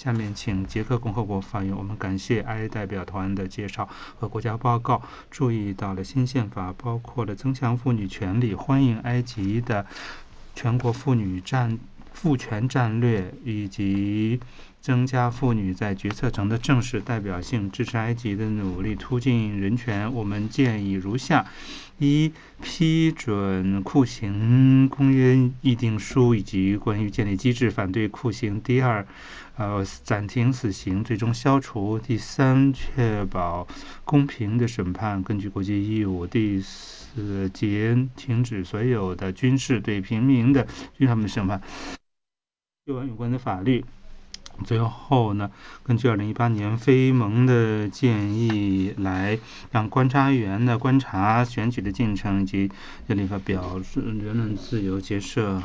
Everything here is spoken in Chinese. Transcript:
下面请捷克共和国发言。我们感谢 I 代表团的介绍和国家报告，注意到了新宪法包括了增强妇女权利，欢迎埃及的全国妇权战略以及增加妇女在决策层的正式代表性，支持埃及的努力推进人权。我们建议如下：一、批准酷刑公约议定书以及关于建立机制反对酷刑；第二，暂停死刑，最终消除；第三，确保公平的审判，根据国际义务；第四，停止所有的军事对平民的审判，有关的法律。最后呢，根据2018年非盟的建议，来让观察员的观察选举的进程以及立法表示言论自由结社